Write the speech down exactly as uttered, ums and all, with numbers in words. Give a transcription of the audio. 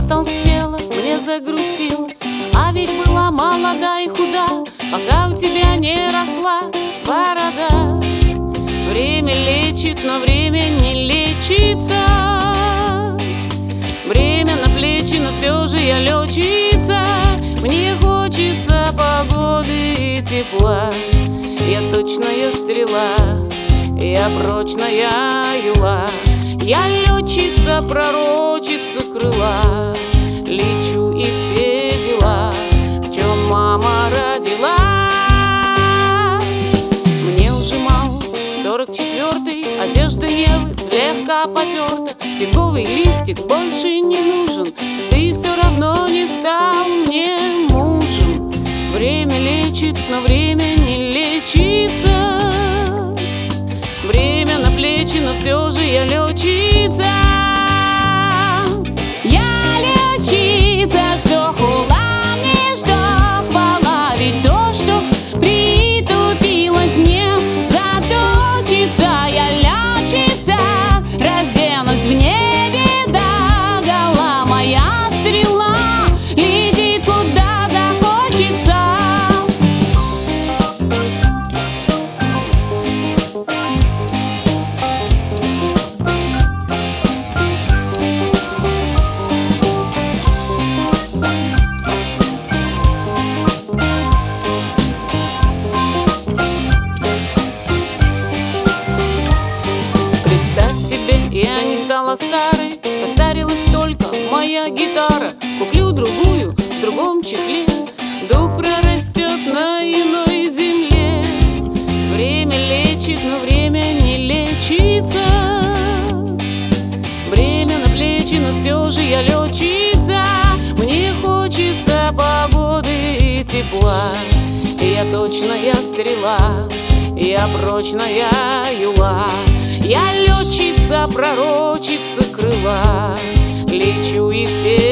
потолстела, мне загрустилось, а ведь была молода и худа, пока у тебя не росла борода. Время лечит, но время не лечится. Время на плечи, но все же я летчица. Мне хочется погоды и тепла. Я точная стрела, я прочная юла. Я летчица, пророчица крыла. Лечу и все дела, в чем мама родила. Мне уже мало, сорок четвертый, одежда Евы слегка потерта. Фиговый листик больше не нужен, ты все равно не стал мне мужем. Время лечит, но время не лечится. Время на плечи, но все же я летчица. Я летчица, что хула мне, что хвала. Ведь то, что притупилось, не заточится. Я летчица, разденусь в небе догола. Моя стрела летит куда захочется. Я не стала старой, состарилась только моя гитара. Куплю другую в другом чехле, дух прорастет на иной земле. Время лечит, но время не лечится. Время на плечи, но все же я летчица. Мне хочется погоды и тепла. Я точная стрела, я прочная юла. Я летчица, пророчица крыла. Лечу и все